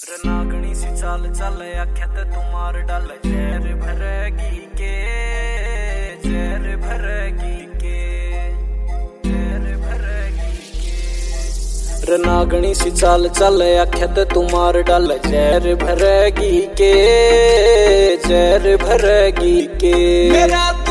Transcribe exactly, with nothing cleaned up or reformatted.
रनागणी सी चाल चल आख्या ते तू मार डाल जहर भरेगी के जहर भरेगी के जहर भरेगी के रनागणी सी चाल चल आख्या ते तू मार डाल जहर भरेगी के जहर भरेगी के मेरा